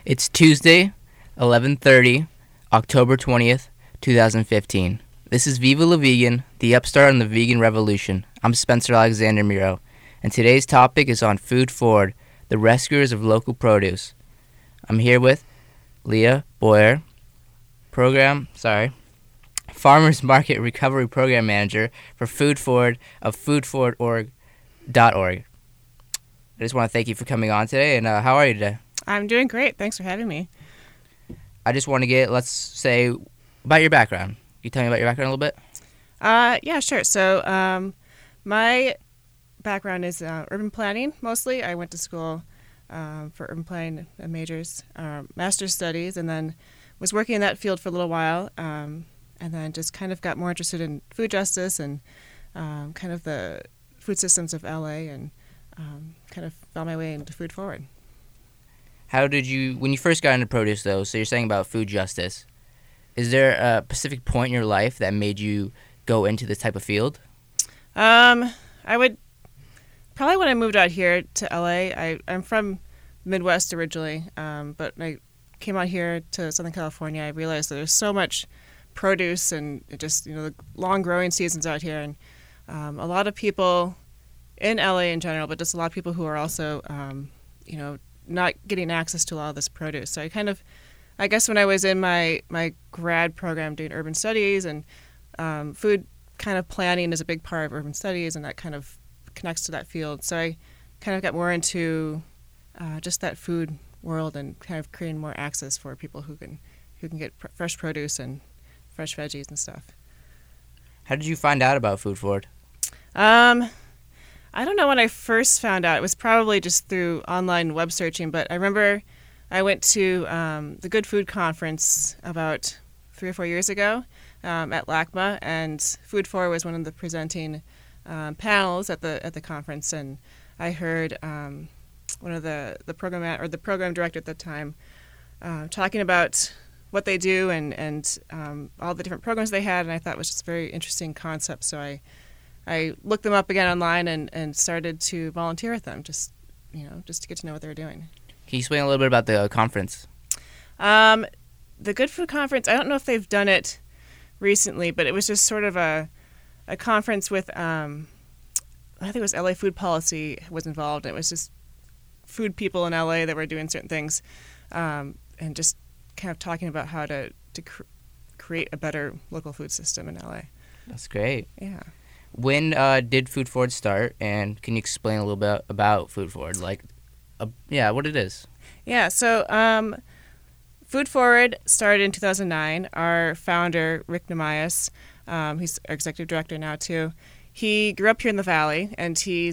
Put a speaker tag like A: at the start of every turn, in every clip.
A: It's Tuesday, 11:30, October 20th, 2015. This is Viva La Vegan, the upstart on the vegan revolution. I'm Spencer Alexander Miro, and today's topic is on Food Forward, the rescuers of local produce. I'm here with Leah Boyer, Farmers Market Recovery Program Manager for Food Forward of foodforward.org. I just want to thank you for coming on today, and how are you today?
B: I'm doing great. Thanks for having me.
A: I just want to get, let's say, about your background. Can you tell me about your background a little bit?
B: Yeah, sure. So my background is urban planning, mostly. I went to school for urban planning majors, master's studies, and then was working in that field for a little while, and then just kind of got more interested in food justice and kind of the food systems of LA, and kind of found my way into Food Forward.
A: How did you, when you first got into produce though, so you're saying about food justice, is there a specific point in your life that made you go into this type of field?
B: I would, probably when I moved out here to LA, I'm from Midwest originally, but when I came out here to Southern California, I realized that there's so much produce and just, the long growing seasons out here, and a lot of people in LA in general, but just a lot of people who are also, not getting access to a lot of this produce. So I guess when I was in my grad program doing urban studies, and food kind of planning is a big part of urban studies, and that kind of connects to that field. So I kind of got more into just that food world and kind of creating more access for people who can get fresh produce and fresh veggies and stuff.
A: How did you find out about Food Forward?
B: I don't know when I first found out. It was probably just through online web searching, but I remember I went to the Good Food Conference about 3 or 4 years ago at LACMA, and Food Forward was one of the presenting panels at the conference, and I heard one of the program director at the time talking about what they do and all the different programs they had, and I thought it was just a very interesting concept. So I looked them up again online and started to volunteer with them, just to get to know what they were doing.
A: Can you explain a little bit about the conference?
B: The Good Food Conference, I don't know if they've done it recently, but it was just sort of a conference with, I think it was LA Food Policy was involved. It was just food people in LA that were doing certain things, and just kind of talking about how to create a better local food system in LA.
A: That's great.
B: Yeah.
A: When did Food Forward start, and can you explain a little bit about Food Forward, what it is?
B: Yeah, so Food Forward started in 2009. Our founder, Rick Namias, he's our executive director now too. He grew up here in the Valley, and he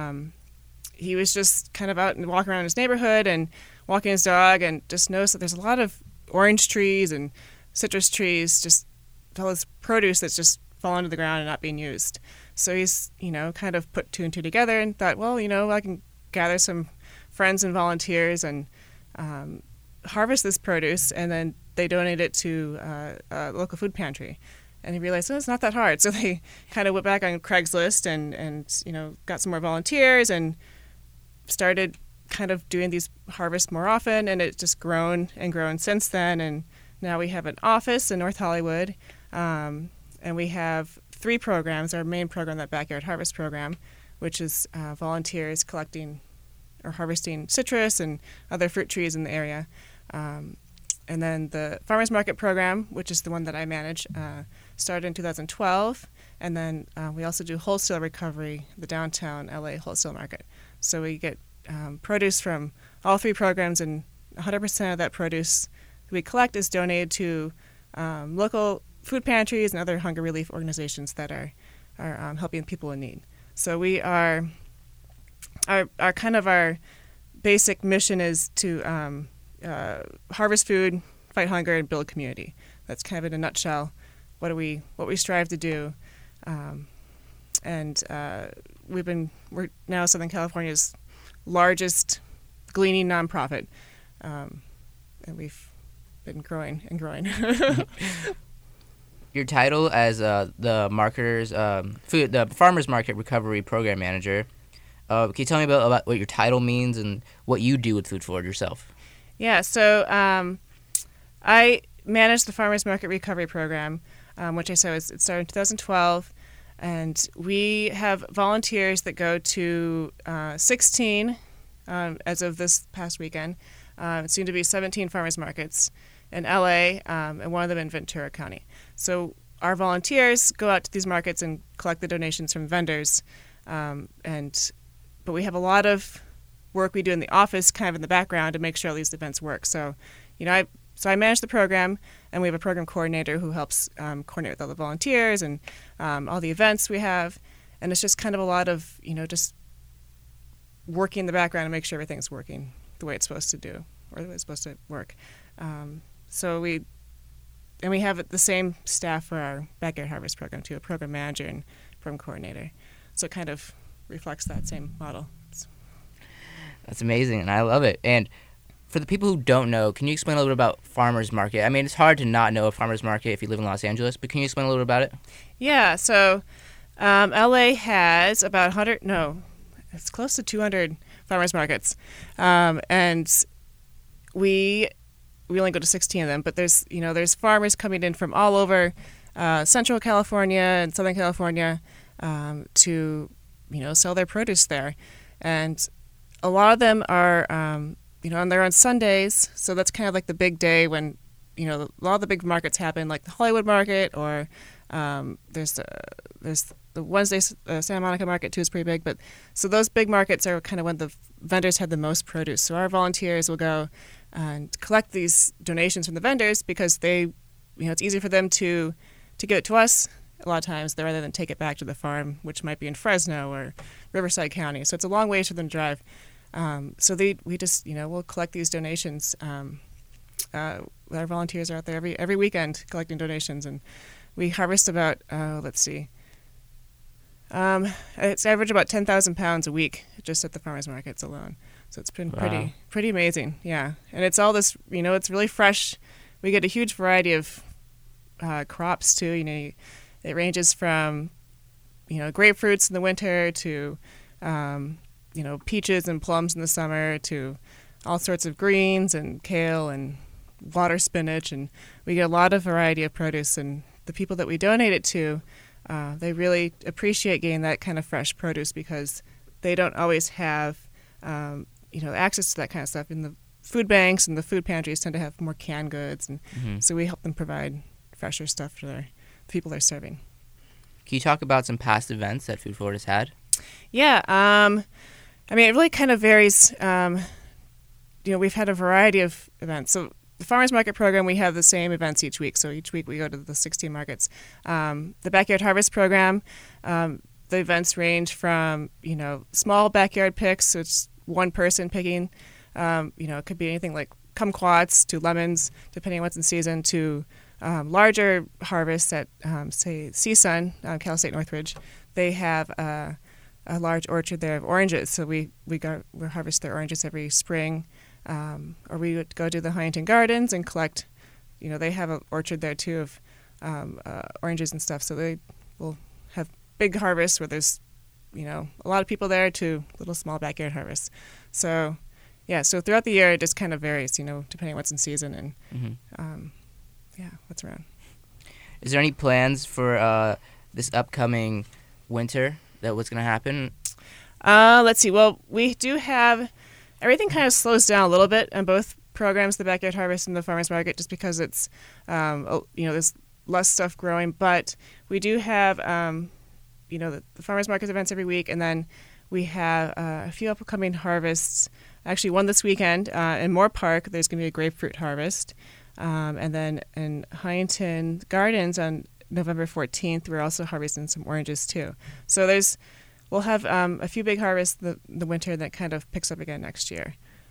B: was just kind of out and walking around his neighborhood and walking his dog, and just noticed that there's a lot of orange trees and citrus trees, just all this produce that's just fallen to the ground and not being used. So he's, kind of put two and two together and thought, well, I can gather some friends and volunteers and harvest this produce, and then they donate it to a local food pantry. And he realized, it's not that hard. So they kind of went back on Craigslist and got some more volunteers and started kind of doing these harvests more often, and it's just grown and grown since then. And now we have an office in North Hollywood, and we have 3 programs. Our main program, that Backyard Harvest program, which is volunteers collecting or harvesting citrus and other fruit trees in the area. And then the Farmers Market program, which is the one that I manage, started in 2012. And then we also do wholesale recovery, the downtown LA wholesale market. So we get produce from all 3 programs, and 100% of that produce that we collect is donated to local food pantries and other hunger relief organizations that are helping people in need. So we are our basic mission is to harvest food, fight hunger, and build community. That's kind of in a nutshell what we strive to do. And we're now Southern California's largest gleaning nonprofit, and we've been growing and growing.
A: Your title as the Farmers Market Recovery Program Manager, can you tell me about what your title means and what you do with Food Forward yourself?
B: Yeah, so I manage the Farmers Market Recovery Program, which I said it started in 2012. And we have volunteers that go to 16, as of this past weekend, soon to be 17 farmers markets in LA, and one of them in Ventura County. So our volunteers go out to these markets and collect the donations from vendors. But we have a lot of work we do in the office, kind of in the background, to make sure all these events work. So, I manage the program, and we have a program coordinator who helps coordinate with all the volunteers and all the events we have. And it's just kind of a lot of, just working in the background to make sure everything's working the way it's supposed to do, or the way it's supposed to work. We have the same staff for our backyard harvest program too, a program manager and program coordinator. So it kind of reflects that same model.
A: That's amazing, and I love it. And for the people who don't know, can you explain a little bit about farmers market? I mean, it's hard to not know a farmers market if you live in Los Angeles, but can you explain a little bit about it?
B: Yeah, so LA has about it's close to 200 farmers markets. And we only go to 16 of them, but there's farmers coming in from all over Central California and Southern California to sell their produce there. And a lot of them are and they're on Sundays, so that's kind of like the big day when a lot of the big markets happen, like the Hollywood market, or there's the Wednesday Santa Monica market too is pretty big. But so those big markets are kind of when the vendors have the most produce. So our volunteers will go and collect these donations from the vendors because it's easy for them to give it to us a lot of times rather than take it back to the farm, which might be in Fresno or Riverside County. So it's a long way for them to drive. We just we'll collect these donations. Our volunteers are out there every weekend collecting donations, and we harvest about it's average about 10,000 pounds a week just at the farmers markets alone. So it's been pretty amazing, yeah. And it's all this, it's really fresh. We get a huge variety of crops too. It ranges from grapefruits in the winter to peaches and plums in the summer to all sorts of greens and kale and water spinach, and we get a lot of variety of produce. And the people that we donate it to, they really appreciate getting that kind of fresh produce because they don't always have access to that kind of stuff. In the food banks and the food pantries tend to have more canned goods, and so we help them provide fresher stuff for the people they're serving.
A: Can you talk about some past events that Food Forward has had?
B: Yeah, it really kind of varies. We've had a variety of events. So the Farmers Market Program, we have the same events each week. So each week we go to the 16 markets. The Backyard Harvest Program, the events range from, small backyard picks, so it's one person picking. It could be anything like kumquats to lemons, depending on what's in season, to larger harvests at, say, CSUN, Cal State Northridge. They have a large orchard there of oranges, so we harvest their oranges every spring. Or we would go to the Huntington Gardens and collect, they have an orchard there too of oranges and stuff, so they will have big harvests where there's, a lot of people there to little small backyard harvests. So, yeah, so throughout the year it just kind of varies, depending on what's in season and, what's around.
A: Is there any plans for this upcoming winter what's going to happen?
B: Let's see. Well, we do have everything kind of slows down a little bit on both programs, the Backyard Harvest and the Farmers Market, just because it's there's less stuff growing. But we do have the Farmers Market events every week, and then we have a few upcoming harvests. Actually, one this weekend in Moore Park. There's going to be a grapefruit harvest, and then in Huntington Gardens on November 14th, we're also harvesting some oranges too. So we'll have a few big harvests the winter that kind of picks up again next year.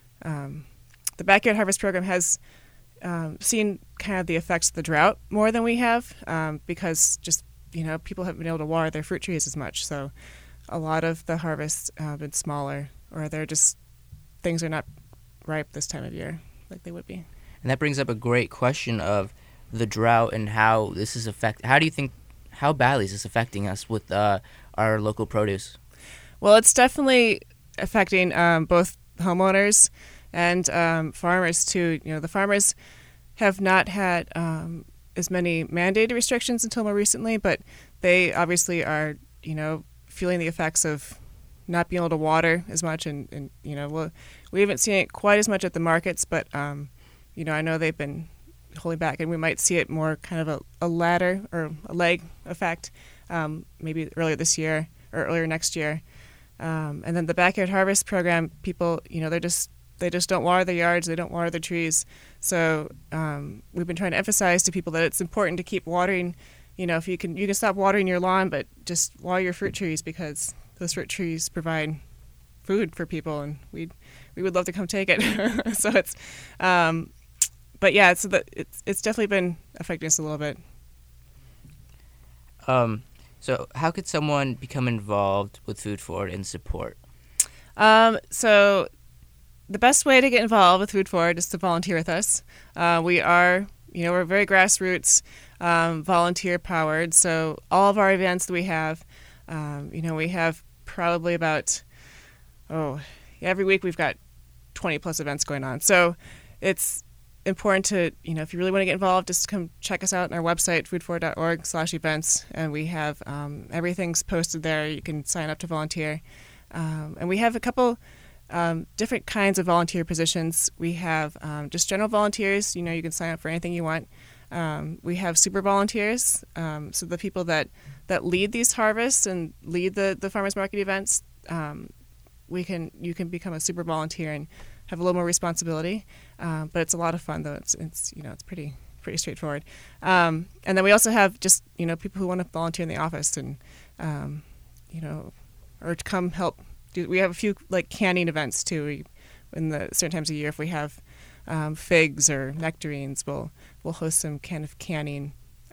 B: The Backyard Harvest Program has seen kind of the effects of the drought more than we have because just, people haven't been able to water their fruit trees as much. So a lot of the harvests have been smaller, or things are not ripe this time of year like they would be.
A: And that brings up a great question of the drought and how this is how badly is this affecting us with our local produce?
B: Well, it's definitely affecting both homeowners and farmers too. The farmers have not had as many mandated restrictions until more recently, but they obviously are, feeling the effects of not being able to water as much, and we haven't seen it quite as much at the markets, but I know they've been holding back, and we might see it more kind of a ladder or a leg effect, maybe earlier this year or earlier next year. And then the backyard harvest program, people, they just don't water their yards, they don't water their trees. So we've been trying to emphasize to people that it's important to keep watering. If you can stop watering your lawn, but just water your fruit trees, because those fruit trees provide food for people, and we would love to come take it. So it's, but yeah, it's definitely been affecting us a little bit.
A: So how could someone become involved with Food Forward and support?
B: So the best way to get involved with Food Forward is to volunteer with us. We are, we're very grassroots, volunteer powered. So all of our events that we have, we have probably about, every week we've got 20 plus events going on. So it's important to, if you really want to get involved, just come check us out on our website, foodforward.org/events. And we have everything's posted there. You can sign up to volunteer. And we have a couple different kinds of volunteer positions. We have just general volunteers. You can sign up for anything you want. We have super volunteers, so the people that lead these harvests and lead the farmers market events. You can become a super volunteer and have a little more responsibility, but it's a lot of fun though. It's pretty straightforward. And then we also have just people who want to volunteer in the office and or to come help. We have a few like canning events too. In the certain times of year, if we have figs or nectarines, we'll host some kind of canning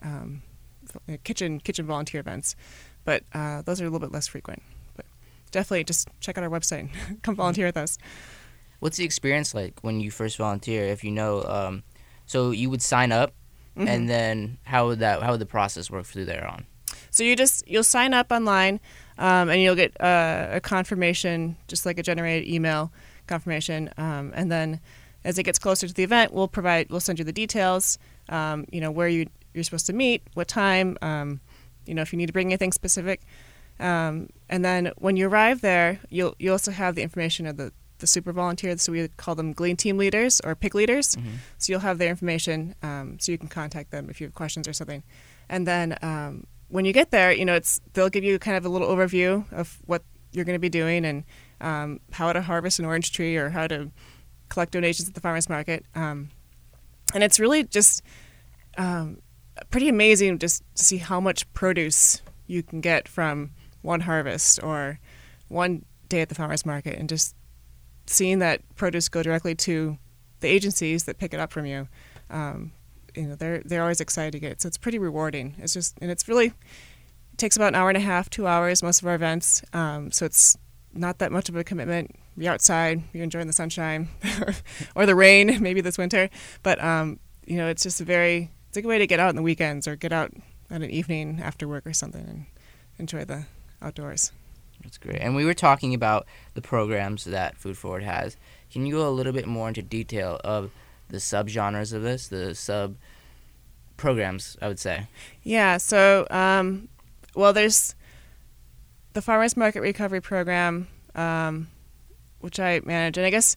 B: kitchen volunteer events. But those are a little bit less frequent. But definitely just check out our website and come volunteer with us.
A: What's the experience like when you first volunteer? If so you would sign up, mm-hmm. and then how would the process work through there on?
B: So you'll sign up online, and you'll get a confirmation, just like a generated email confirmation, and then as it gets closer to the event, we'll send you the details, where you're supposed to meet, what time, if you need to bring anything specific, and then when you arrive there, you also have the information of the super volunteers, so we call them Glean team leaders or PIC leaders. Mm-hmm. So you'll have their information, so you can contact them if you have questions or something, and then when you get there, they'll give you kind of a little overview of what you're going to be doing and how to harvest an orange tree or how to collect donations at the farmers market. And it's really just pretty amazing just to see how much produce you can get from one harvest or one day at the farmers market, and just seeing that produce go directly to the agencies that pick it up from you. They're always excited to get it, so it's pretty rewarding. It takes about an hour and a half, 2 hours, most of our events. So it's not that much of a commitment. You're outside, you're enjoying the sunshine, or the rain, maybe this winter. But it's just it's a good way to get out on the weekends or get out at an evening after work or something and enjoy the outdoors.
A: That's great. And we were talking about the programs that Food Forward has. Can you go a little bit more into detail of the subgenres of this, the sub programs, I would say?
B: Yeah. So, there's the Farmers Market Recovery Program, which I manage, and I guess,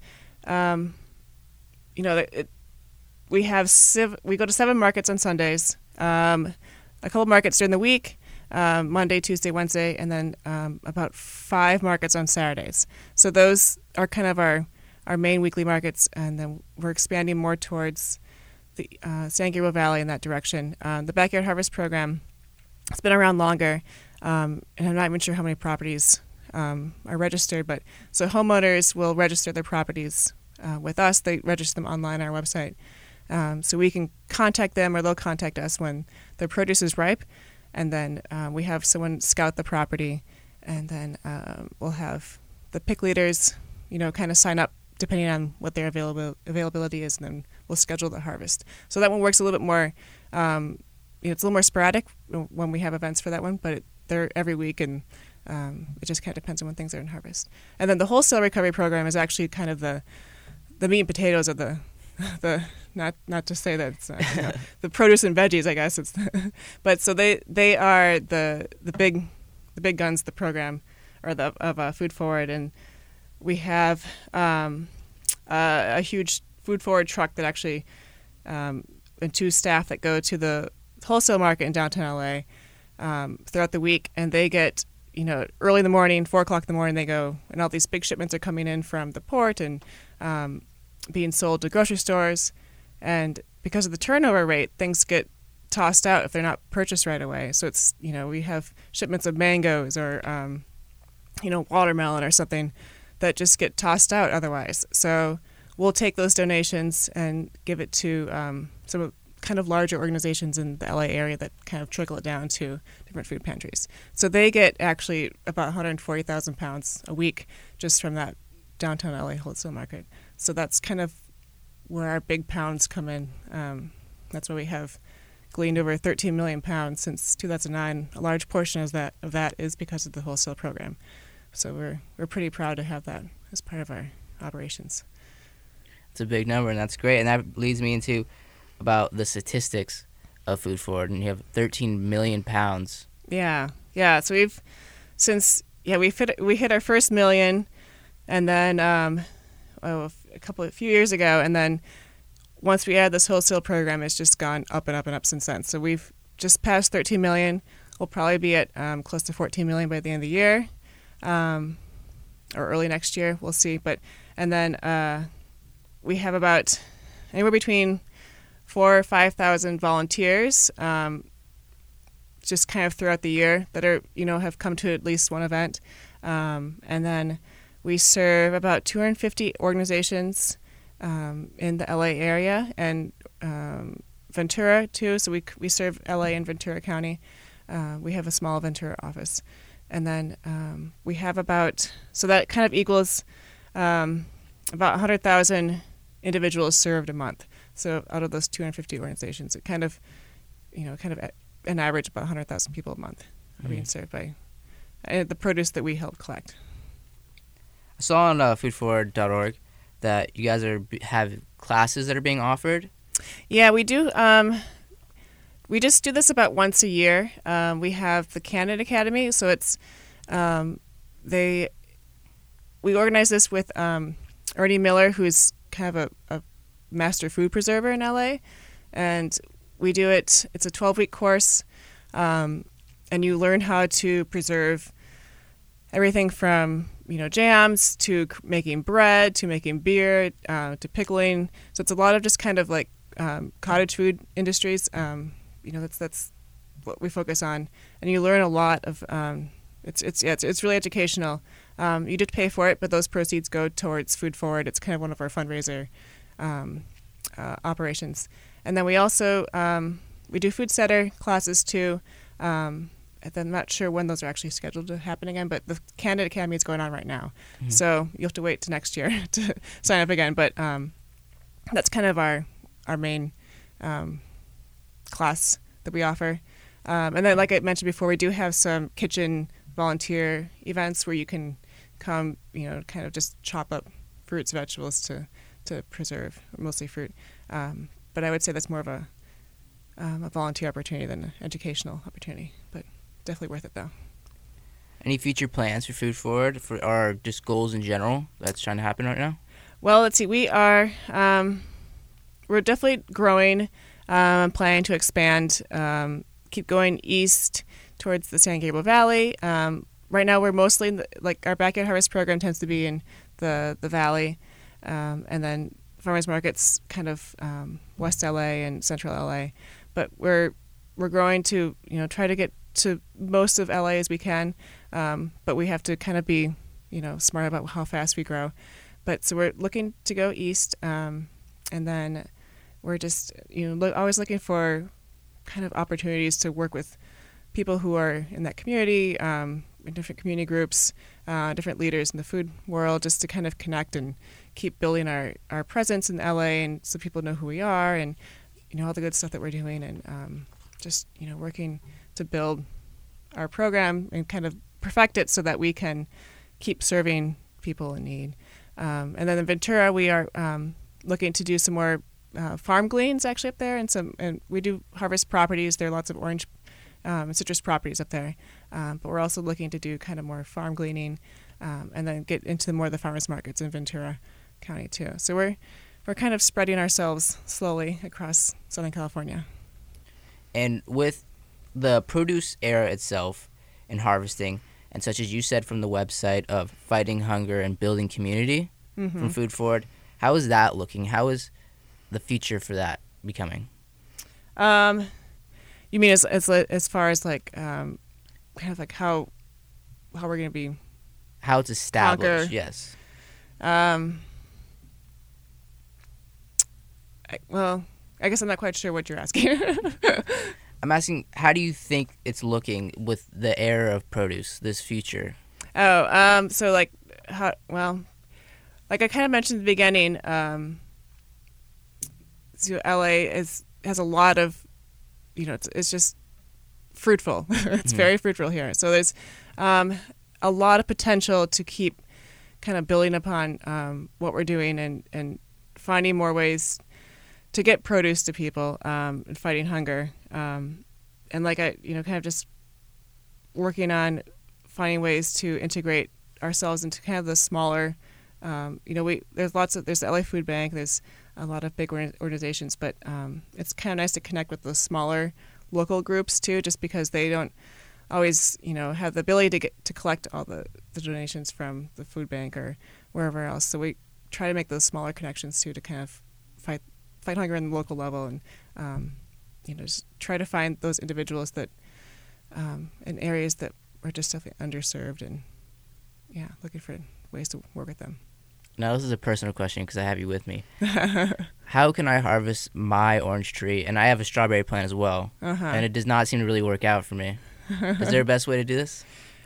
B: we go to 7 markets on Sundays, a couple markets during the week, Monday, Tuesday, Wednesday, and then about 5 markets on Saturdays. So those are kind of our main weekly markets, and then we're expanding more towards the San Gabriel Valley in that direction. The Backyard Harvest Program has been around longer, and I'm not even sure how many properties are registered, but so homeowners will register their properties with us. They register them online on our website. So we can contact them, or they'll contact us when their produce is ripe, and then we have someone scout the property, and then we'll have the PIC leaders, kind of sign up depending on what their availability is, and then we'll schedule the harvest. So that one works a little bit more, it's a little more sporadic when we have events for that one, but they're every week, and it just kind of depends on when things are in harvest. And then the Wholesale Recovery Program is actually kind of the meat and potatoes are the not to say that it's the produce and veggies, I guess it's but so they are the big guns, the program or of Food Forward, and we have a huge Food Forward truck that actually and 2 staff that go to the wholesale market in downtown LA throughout the week, and they get early in the morning, 4:00 in the morning, they go, and all these big shipments are coming in from the port and being sold to grocery stores. And because of the turnover rate, things get tossed out if they're not purchased right away. So it's, we have shipments of mangoes or, watermelon or something that just get tossed out otherwise. So we'll take those donations and give it to some kind of larger organizations in the LA area that kind of trickle it down to different food pantries. So they get actually about 140,000 pounds a week just from that downtown LA wholesale market. So that's kind of where our big pounds come in. That's why we have gleaned over 13 million pounds since 2009. A large portion of that is because of the wholesale program. So we're pretty proud to have that as part of our operations.
A: It's a big number, and that's great. And that leads me into about the statistics of Food Forward, and you have 13 million pounds.
B: Yeah. So we hit our first million, and then a few years ago, and then once we add this wholesale program, it's just gone up and up and up since then. So we've just passed 13 million. We'll probably be at close to 14 million by the end of the year, or early next year. We'll see. And then we have about anywhere between 4,000 or 5,000 volunteers, just kind of throughout the year that are have come to at least one event, and then we serve about 250 organizations in the LA area and Ventura too. So we serve LA and Ventura County. We have a small Ventura office, and then we have so that kind of equals about 100,000 individuals served a month. So out of those 250 organizations, it kind of an average about 100,000 people a month are being served by the produce that we help collect.
A: I saw on foodforward.org that you guys have classes that are being offered.
B: Yeah, we do. We just do this about once a year. We have the Candid Academy, so it's we organize this with Ernie Miller, who's kind of a master food preserver in LA, and we do it. It's a 12-week course, and you learn how to preserve everything from jams to making bread to making beer to pickling. So it's a lot of just kind of like cottage food industries. That's what we focus on, and you learn a lot of. It's really educational. You do pay for it, but those proceeds go towards Food Forward. It's kind of one of our fundraiser operations. And then we also we do food setter classes too. I'm not sure when those are actually scheduled to happen again, but the Candid Academy is going on right now. Mm-hmm. So you'll have to wait to next year to sign up again. But that's kind of our main class that we offer. And then, like I mentioned before, we do have some kitchen volunteer events where you can come, kind of just chop up fruits, vegetables to preserve, mostly fruit. But I would say that's more of a volunteer opportunity than an educational opportunity. But definitely worth it, though.
A: Any future plans for Food Forward, or just goals in general that's trying to happen right now?
B: Well, let's see. We are we're definitely growing, planning to expand, keep going east towards the San Gabriel Valley. Right now, we're mostly in our backyard harvest program tends to be in the valley, and then farmers markets kind of West LA and Central LA. But we're growing to try to get to most of LA as we can, but we have to kind of be smart about how fast we grow. But so we're looking to go east, and then we're just always looking for kind of opportunities to work with people who are in that community, in different community groups, different leaders in the food world, just to kind of connect and keep building our presence in LA, and so people know who we are and all the good stuff that we're doing, and just working to build our program and kind of perfect it so that we can keep serving people in need. And then in Ventura, we are looking to do some more farm gleans actually up there, and we do harvest properties. There are lots of orange and citrus properties up there, but we're also looking to do kind of more farm gleaning, and then get into more of the farmers markets in Ventura County too. So we're kind of spreading ourselves slowly across Southern California.
A: And with the produce era itself and harvesting, and such as you said from the website of fighting hunger and building community from Food Forward, how is that looking? How is the future for that becoming?
B: You mean as far as like kind of like how we're going to be
A: how it's established?
B: Hunger.
A: Yes.
B: I guess I'm not quite sure what you're asking.
A: I'm asking, how do you think it's looking with the era of produce, this future?
B: So like, like I kind of mentioned at the beginning, so LA has a lot of, it's just fruitful. It's very fruitful here. So there's a lot of potential to keep kind of building upon what we're doing and finding more ways to get produce to people and fighting hunger. And like kind of just working on finding ways to integrate ourselves into kind of the smaller, there's the LA Food Bank, there's a lot of big organizations, but it's kind of nice to connect with the smaller local groups too, just because they don't always, have the ability to collect all the donations from the food bank or wherever else. So we try to make those smaller connections too to kind of fight hunger on the local level and, just try to find those individuals that in areas that are just definitely underserved and, looking for ways to work with them.
A: Now, this is a personal question because I have you with me. How can I harvest my orange tree? And I have a strawberry plant as well, and it does not seem to really work out for me. Is there a best way to do this?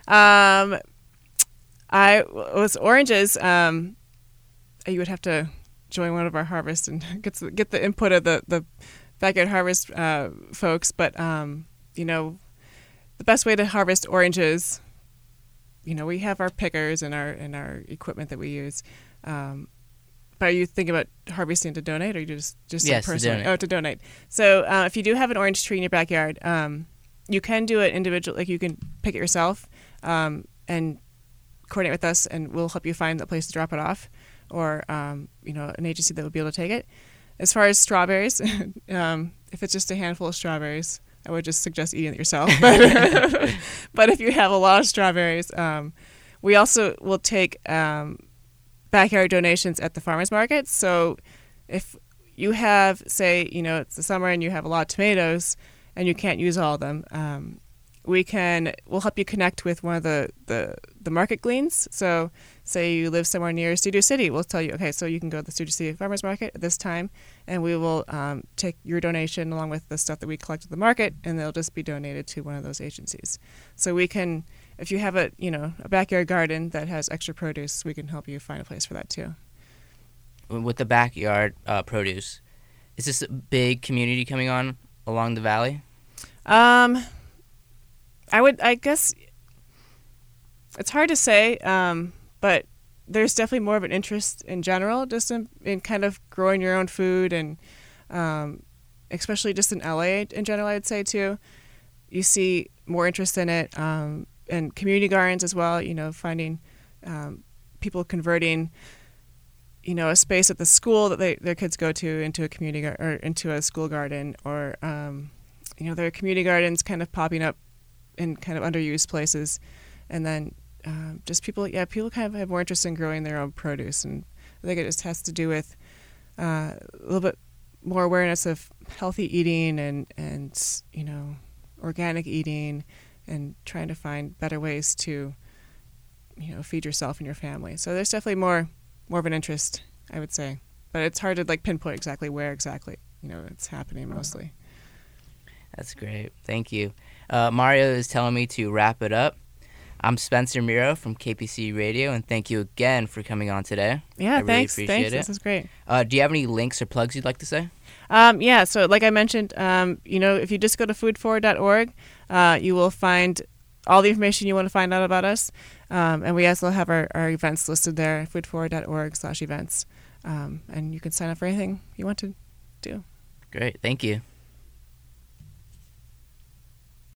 B: With oranges, you would have to join one of our harvests and get the input of the backyard harvest folks. But the best way to harvest oranges, we have our pickers and our equipment that we use. But are you thinking about harvesting to donate, or you just
A: yes,
B: personally?
A: To donate.
B: Oh, to donate. So if you do have an orange tree in your backyard, you can do it individual. Like you can pick it yourself and coordinate with us, and we'll help you find a place to drop it off, or an agency that would be able to take it. As far as strawberries, if it's just a handful of strawberries, I would just suggest eating it yourself. But if you have a lot of strawberries, we also will take backyard donations at the farmers market. So if you have, say, it's the summer and you have a lot of tomatoes and you can't use all of them, we'll help you connect with one of the market gleans. So say you live somewhere near Studio City, we'll tell you, okay, so you can go to the Studio City Farmers Market at this time, and we will take your donation along with the stuff that we collect at the market, and they'll just be donated to one of those agencies. So we can, if you have a backyard garden that has extra produce, we can help you find a place for that too.
A: With the backyard produce, is this a big community coming on along the valley?
B: I guess it's hard to say, but there's definitely more of an interest in general, just in kind of growing your own food, and especially just in LA in general, I'd say too. You see more interest in it, and community gardens as well. Finding people converting, a space at the school that their kids go to into a community or into a school garden, or there are community gardens kind of popping up in kind of underused places, and then just people kind of have more interest in growing their own produce, and I think it just has to do with a little bit more awareness of healthy eating and organic eating, and trying to find better ways to feed yourself and your family. So there's definitely more of an interest, I would say, but it's hard to pinpoint exactly where it's happening mostly.
A: That's great. Thank you. Mario is telling me to wrap it up. I'm Spencer Miro from KPC Radio, and thank you again for coming on today.
B: Yeah,
A: I really
B: thanks.
A: appreciate it.
B: This is great.
A: Do you have any links or plugs you'd like to say?
B: So like I mentioned, if you just go to foodforward.org, you will find all the information you want to find out about us. And we also have our events listed there, foodforward.org/events. And you can sign up for anything you want to do.
A: Great. Thank you.